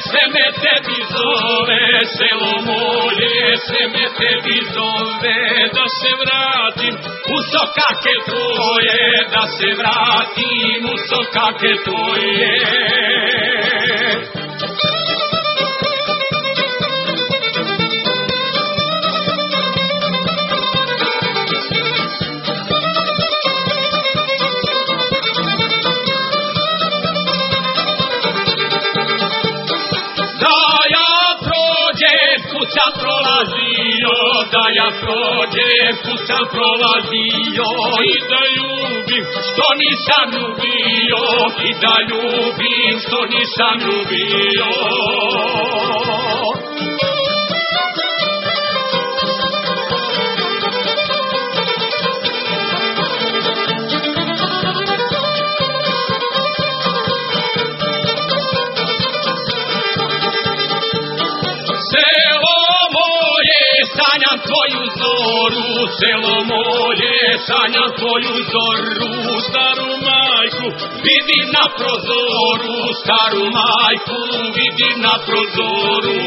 sve me tebi zove, selo moje, sve me tebi zove, da se vratim u sokake tvoje, da se vratim u sokake tvoje. Sam prolazio, da ja prođem, kud sam prolazio i da ljubim što nisam ljubio, i da ljubim što nisam ljubio. Sanjam tvoju zoru, selo moje, sanjam tvoju zoru, staru majku vidim na prozoru, staru majku vidim na prozoru.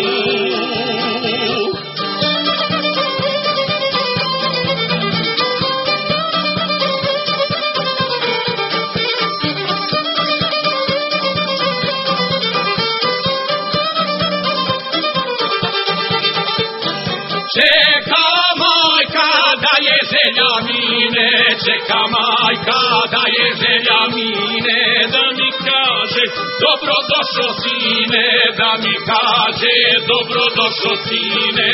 Čeka majka da je želja mine, čeka majka da je želja mine, da mi kaže dobro došo sine, da mi kaže dobro došo sine.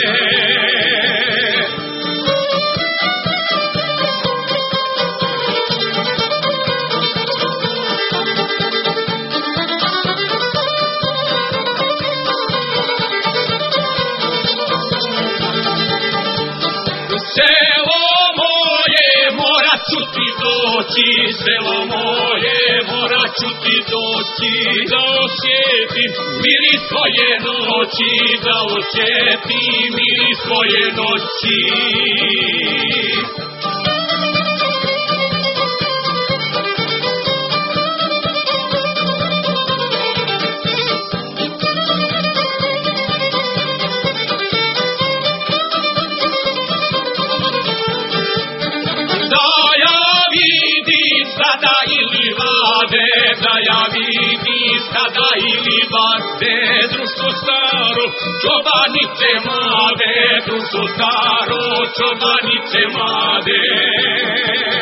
Selo moje, morat ću ti doći, selo moje, morat ću ti doći, da osjetim miris tvoje noći, da osjetim miris tvoje noći. Da ja vidim sada ili vade, društvo staro, čobanice mlade, društvo staro, čobanice mlade.